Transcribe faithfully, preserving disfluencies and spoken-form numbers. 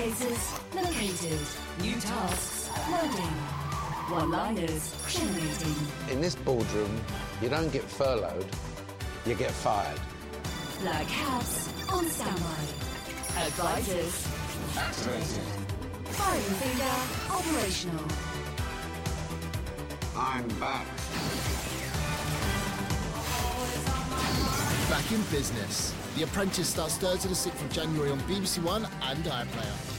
places located. New tasks loading. One-liners generating. In this boardroom, you don't get furloughed, you get fired. Black hats on standby. Advisors activated. Firing finger operational. I'm back. Back in business. The Apprentice starts Thursday the sixth of January on B B C One and iPlayer.